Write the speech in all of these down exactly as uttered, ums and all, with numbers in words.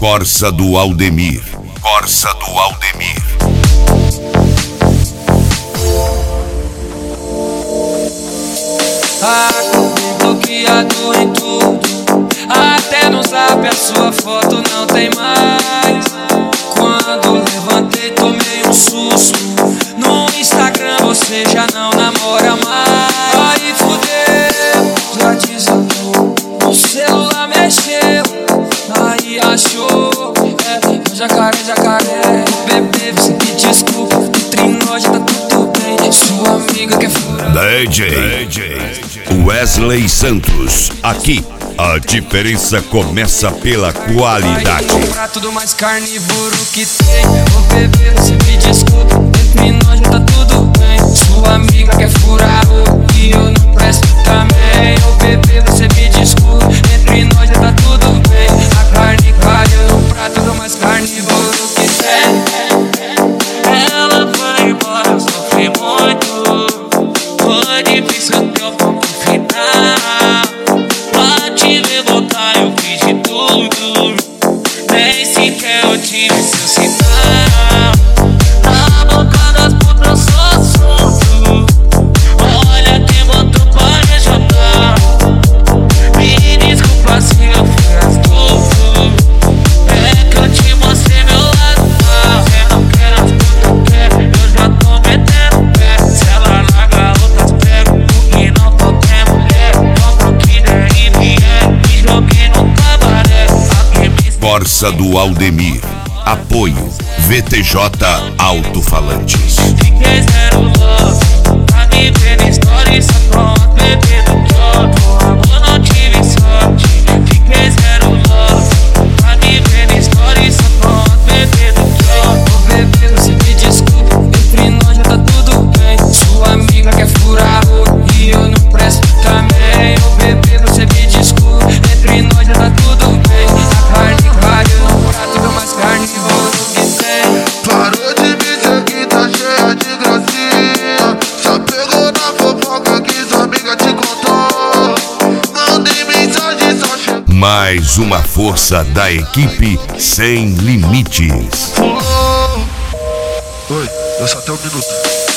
Corsa do Aldemir. Corsa do Aldemir. Acordei bloqueado em tudo, até no zap a sua foto não tem mais. Quando levantei tomei um susto, no Instagram você já não namora mais. Aí fudeu, já desandou, o celular mexeu, aí achou, é, jacaré, jacaré. Bebê, você me desculpa, entre nós já tá tudo bem, sua amiga quer furar. D J Wesley Santos, aqui a diferença começa pela qualidade. Vai comprar tudo mais carnívoro que tem. Ô bebê, você me desculpa, entre nós já tá tudo bem, sua amiga quer furar o e eu não presto também. Ô bebê, você me desculpa, entre nós já tá tudo bem, a carne caiu no prato do mais carnívoro que tem. Ela vai embora, eu sofri muito, foi difícil até o ponto final. Pra te ver voltar eu fiz de tudo, nem sequer eu tive seu sinal. Na boca das putas eu sou assunto, olha quem botou pra me jogar. Me desculpa se eu fui astuto, é que eu te mostrei meu lado mal. Eu não quero as putas, quero, eu já tô metendo pé. Se ela larga outras pego, porque não tô tendo mulher. Compra o que der e vier, me joguei no cabaré. Corsa do Aldemir. Apoio V T J Alto-Falantes. Fiquei zero love, pra me ver na história só pronto, bebê do troco. Amor, não tive sorte. Fiquei zero love, pra me ver na história só pronto, bebê do troco. Ô bebê, você me desculpa, entre nós já tá tudo bem, sua amiga quer furar o e eu não presto também. Ô bebê, você me desculpa, entre nós já tá tudo bem, a carne caiu no prato do mais carnívoro que tem. Parou de me dizer que tá cheia de gracinha, já pegou na fofoca que sua amiga te contou. Mandei mensagem só chegou. Mais uma força da equipe sem limites. Oi, eu só tenho um minuto.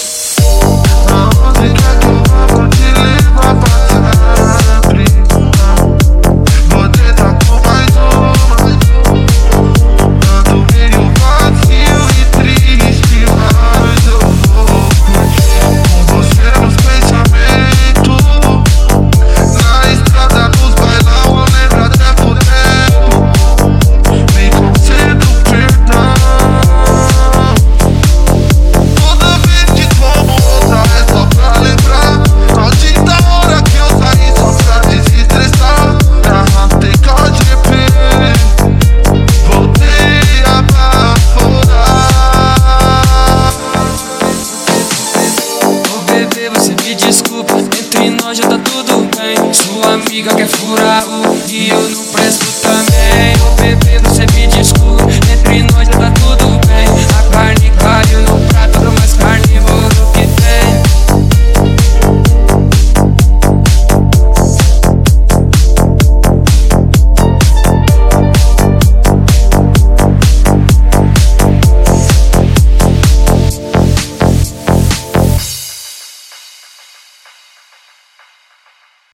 Aonde quer que eu vá, vou te levar pra sempre. Vou tentar com mais uma. Ando meio vazio e triste, mas eu vou com você nos pensamentos. Na estrada, nos bailão, eu lembro até por tempo. Me conceda o perdão. Toda vez que tomo outra é só pra lembrar. Maldita hora que eu saí só pra desestressar. Arrastei K G P, voltei a baforar. Ô bebê, você me desculpa, entre nós já tá tudo bem, sua amiga quer furar o e eu não presto